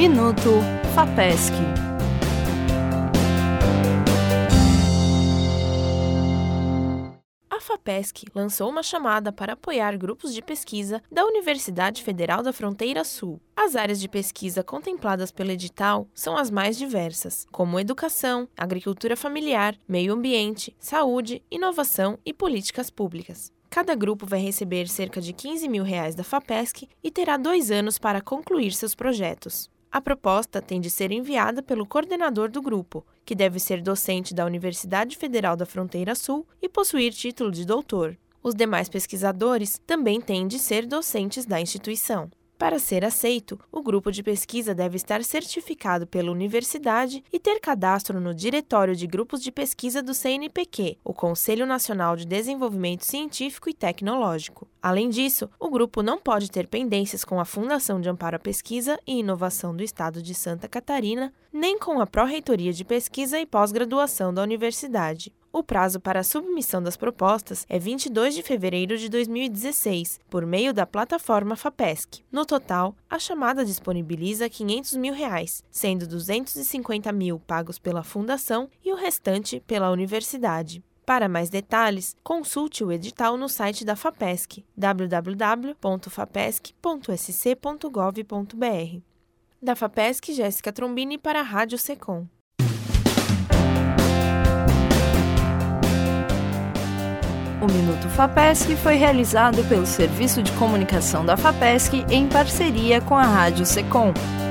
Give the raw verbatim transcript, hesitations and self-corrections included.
Minuto FAPESC. A FAPESC lançou uma chamada para apoiar grupos de pesquisa da Universidade Federal da Fronteira Sul. As áreas de pesquisa contempladas pelo edital são as mais diversas, como educação, agricultura familiar, meio ambiente, saúde, inovação e políticas públicas. Cada grupo vai receber cerca de quinze mil reais da FAPESC e terá dois anos para concluir seus projetos. A proposta tem de ser enviada pelo coordenador do grupo, que deve ser docente da Universidade Federal da Fronteira Sul e possuir título de doutor. Os demais pesquisadores também têm de ser docentes da instituição. Para ser aceito, o grupo de pesquisa deve estar certificado pela universidade e ter cadastro no Diretório de Grupos de Pesquisa do C N P Q, o Conselho Nacional de Desenvolvimento Científico e Tecnológico. Além disso, o grupo não pode ter pendências com a Fundação de Amparo à Pesquisa e Inovação do Estado de Santa Catarina, nem com a Pró-Reitoria de Pesquisa e Pós-Graduação da universidade. O prazo para a submissão das propostas é vinte e dois de fevereiro de dois mil e dezesseis, por meio da plataforma FAPESC. No total, a chamada disponibiliza quinhentos mil reais, sendo duzentos e cinquenta mil pagos pela fundação e o restante pela universidade. Para mais detalhes, consulte o edital no site da FAPESC, w w w ponto fapesc ponto s c ponto gov ponto b r. Da FAPESC, Jéssica Trombini para a Rádio Secom. O Minuto FAPESC foi realizado pelo Serviço de Comunicação da FAPESC em parceria com a Rádio Secom.